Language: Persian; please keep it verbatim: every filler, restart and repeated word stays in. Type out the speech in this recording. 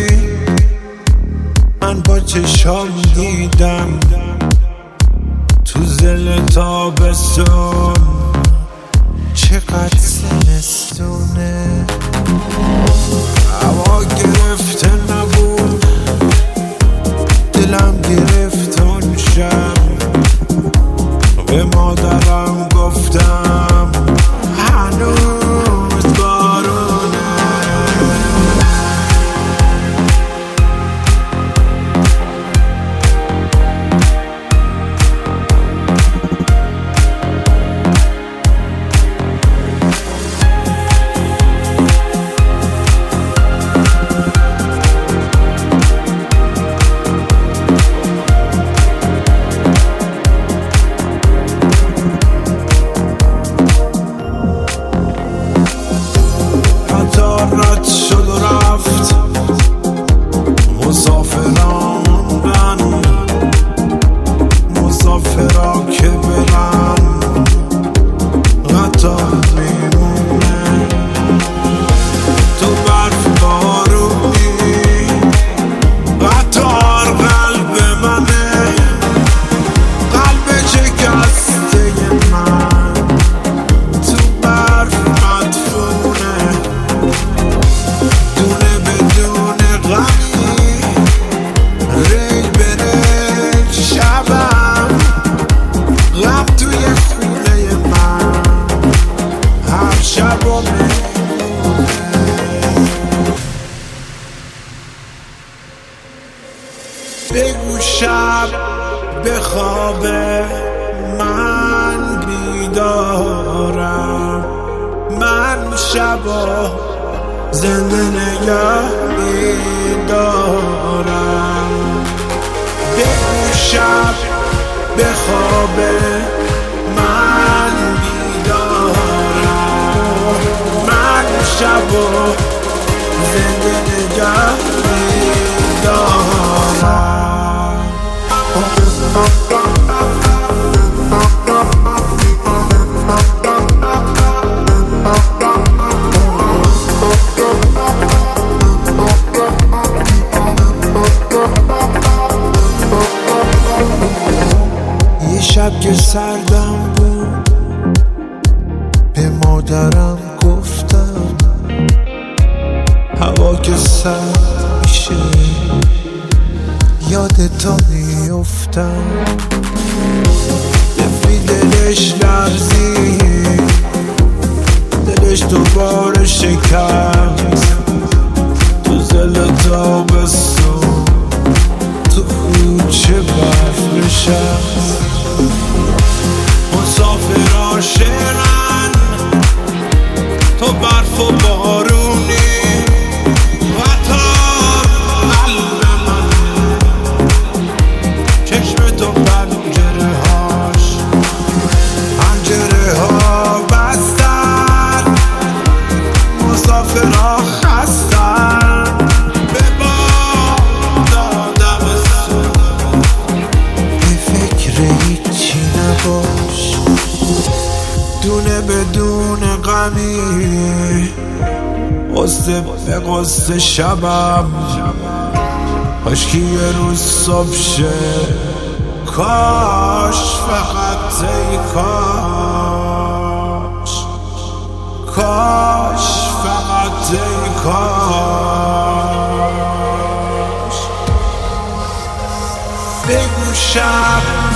من با چشام دیدم تو زل تابستون چقدر زمستونه. هوا گرفته نبود، دلم گرفت اون شب. به مادرم گفتم هنوز بارونه. رد شد و رفت مسافران من، مسافرا که برن قطار میمونه. تو برف بارونی قطار قلب منه، قلب شکسته من تو برف مدفونه. دونه بدون غمی ریل به ریل شبم، غم توی خونه من هر شب و میمونه. بگو شب بخوابه من بیدارم، من شبا زنده نگه میدارم. بگو شب بخوابه من بیدارم، من شبا زنده نگه میدارم. شب که سردم بود به مادرم گفتم هوا که سرد میشه یادتا میفتم. دفی دلش لرزید، دلش دوباره شکست تو زل تابستون تو کوچه برف نشست. مسافرها شعرن تو برف و بارونی، قطار قلب من چشم تو پنجره هاش، پنجره ها بستن مسافرها خستن. به باد دادم سو به فکر هیچی نباش، دونه بدون غمی قصه به قصه شبم. کاش که یه روز صبح شه، کاش فقط ای کاش، کاش فقط ای کاش. بگو شب